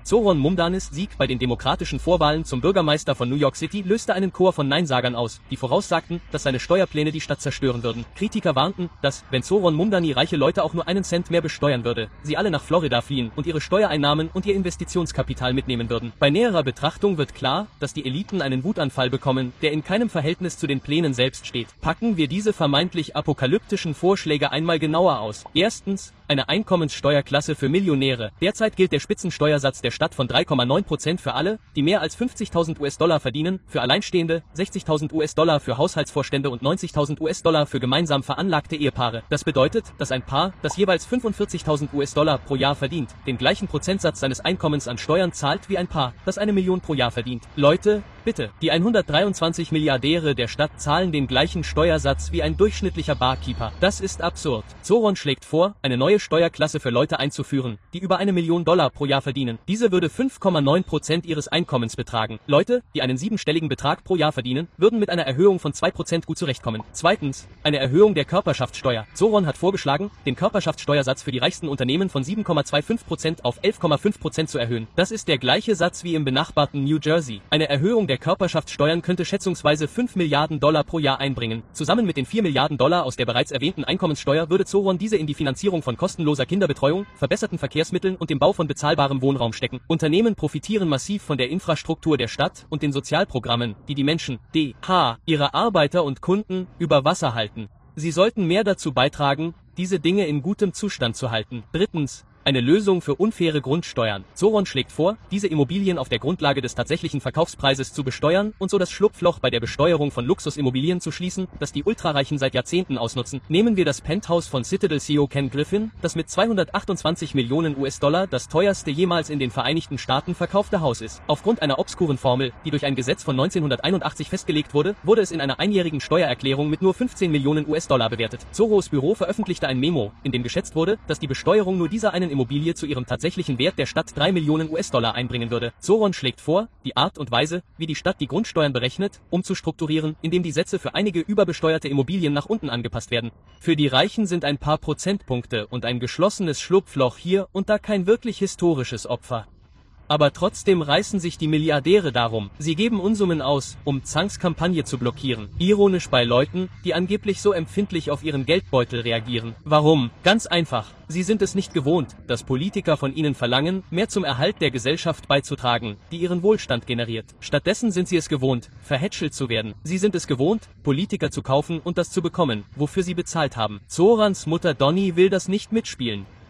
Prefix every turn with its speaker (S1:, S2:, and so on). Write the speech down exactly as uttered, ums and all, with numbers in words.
S1: Zohran Mamdanis Sieg bei den demokratischen Vorwahlen zum Bürgermeister von New York City löste einen Chor von Neinsagern aus, die voraussagten, dass seine Steuerpläne die Stadt zerstören würden. Kritiker warnten, dass, wenn Zohran Mamdani reiche Leute auch nur einen Cent mehr besteuern würde, sie alle nach Florida fliehen und ihre Steuereinnahmen und ihr Investitionskapital mitnehmen würden. Bei näherer Betrachtung wird klar, dass die Eliten einen Wutanfall bekommen, der in keinem Verhältnis zu den Plänen selbst steht. Packen wir diese vermeintlich apokalyptischen Vorschläge einmal genauer aus. Erstens, eine Einkommenssteuerklasse für Millionäre. Derzeit gilt der Spitzensteuersatz der Stadt von drei Komma neun Prozent für alle, die mehr als fünfzigtausend US-Dollar verdienen, für Alleinstehende, sechzigtausend US-Dollar für Haushaltsvorstände und neunzigtausend US-Dollar für gemeinsam veranlagte Ehepaare. Das bedeutet, dass ein Paar, das jeweils fünfundvierzigtausend US-Dollar pro Jahr verdient, den gleichen Prozentsatz seines Einkommens an Steuern zahlt wie ein Paar, das eine Million pro Jahr verdient. Leute, bitte, die hundertdreiundzwanzig Milliardäre der Stadt zahlen den gleichen Steuersatz wie ein durchschnittlicher Barkeeper. Das ist absurd. Zohran schlägt vor, eine neue Steuerklasse für Leute einzuführen, die über eine Million Dollar pro Jahr verdienen. Diese würde fünf Komma neun Prozent ihres Einkommens betragen. Leute, die einen siebenstelligen Betrag pro Jahr verdienen, würden mit einer Erhöhung von zwei Prozent gut zurechtkommen. Zweitens, eine Erhöhung der Körperschaftssteuer. Zohran hat vorgeschlagen, den Körperschaftssteuersatz für die reichsten Unternehmen von sieben Komma fünfundzwanzig Prozent auf elf Komma fünf Prozent zu erhöhen. Das ist der gleiche Satz wie im benachbarten New Jersey. Eine Erhöhung der Körperschaftssteuern könnte schätzungsweise fünf Milliarden Dollar pro Jahr einbringen. Zusammen mit den vier Milliarden Dollar aus der bereits erwähnten Einkommenssteuer würde Zohran diese in die Finanzierung von kostenloser Kinderbetreuung, verbesserten Verkehrsmitteln und dem Bau von bezahlbarem Wohnraum stecken. Unternehmen profitieren massiv von der Infrastruktur der Stadt und den Sozialprogrammen, die die Menschen, D H, ihre Arbeiter und Kunden, über Wasser halten. Sie sollten mehr dazu beitragen, diese Dinge in gutem Zustand zu halten. Drittens, eine Lösung für unfaire Grundsteuern. Zohran schlägt vor, diese Immobilien auf der Grundlage des tatsächlichen Verkaufspreises zu besteuern und so das Schlupfloch bei der Besteuerung von Luxusimmobilien zu schließen, das die Ultrareichen seit Jahrzehnten ausnutzen. Nehmen wir das Penthouse von Citadel-C E O Ken Griffin, das mit zweihundertachtundzwanzig Millionen US-Dollar das teuerste jemals in den Vereinigten Staaten verkaufte Haus ist. Aufgrund einer obskuren Formel, die durch ein Gesetz von neunzehnhunderteinundachtzig festgelegt wurde, wurde es in einer einjährigen Steuererklärung mit nur fünfzehn Millionen US-Dollar bewertet. Zohros Büro veröffentlichte ein Memo, in dem geschätzt wurde, dass die Besteuerung nur dieser einen Immobilie zu ihrem tatsächlichen Wert der Stadt drei Millionen US-Dollar einbringen würde. Zohran schlägt vor, die Art und Weise, wie die Stadt die Grundsteuern berechnet, umzustrukturieren, indem die Sätze für einige überbesteuerte Immobilien nach unten angepasst werden. Für die Reichen sind ein paar Prozentpunkte und ein geschlossenes Schlupfloch hier und da kein wirklich historisches Opfer. Aber trotzdem reißen sich die Milliardäre darum. Sie geben Unsummen aus, um Zangs Kampagne zu blockieren. Ironisch bei Leuten, die angeblich so empfindlich auf ihren Geldbeutel reagieren. Warum? Ganz einfach. Sie sind es nicht gewohnt, dass Politiker von ihnen verlangen, mehr zum Erhalt der Gesellschaft beizutragen, die ihren Wohlstand generiert. Stattdessen sind sie es gewohnt, verhätschelt zu werden. Sie sind es gewohnt, Politiker zu kaufen und das zu bekommen, wofür sie bezahlt haben. Zohrans Mutter Donny will das nicht mitspielen.